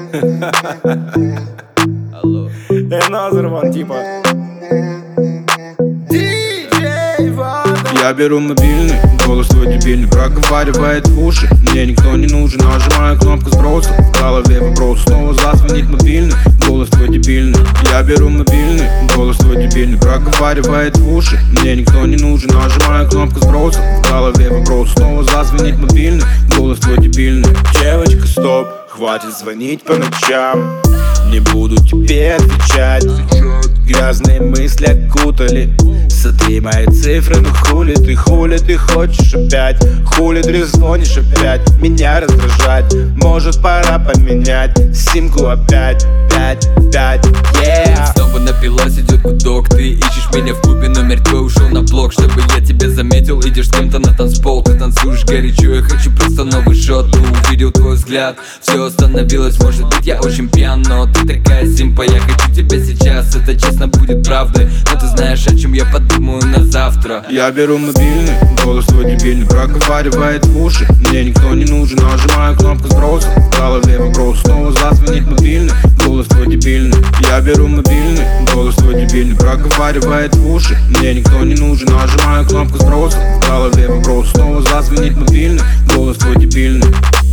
Алло. Another one, типа. Я беру мобильный, голос твой дебильный проговаривает в уши. Мне никто не нужен, нажимаю кнопку сброса. В голове вопрос, снова зазвонит мобильный, голос твой дебильный. Я беру мобильный, голос твой дебильный проговаривает в уши. Мне никто не нужен, нажимаю кнопку сброса. В голове вопрос, снова зазвонит мобильный, голос твой дебильный. Девочка, стоп, хватит звонить по ночам. Не буду тебе отвечать. Грязные мысли окутали. Сотри мои цифры, ну хули ты хочешь опять? Хули ты звонишь опять? Меня раздражать. Может пора поменять симку опять? 5, yeah. Снова напилась, идет гудок. Ты ищешь меня в клубе, номер твой ушел на блок. Чтобы я тебя заметил, идешь с кем-то на танцпол. Ты танцуешь горячо, я хочу просто новый шот. Увидел твой взгляд, все остановилось. Может быть я очень пьян, но ты такая симпа. Я хочу тебя сейчас, это честно будет правдой. Но ты знаешь, о чем я подумаю на завтра. Я беру мобильный, голос твой дебильный проговаривает в уши. Мне никто не нужен, нажимаю кнопку сброса. В голове вопрос, снова зазвонит мобильный, голос твой дебильный. Я беру мобильный, голос твой дебильный проговаривает в уши. Мне никто не нужен, нажимаю кнопку сброса. В голове вопрос, снова зазвонит мобильный, голос твой дебильный.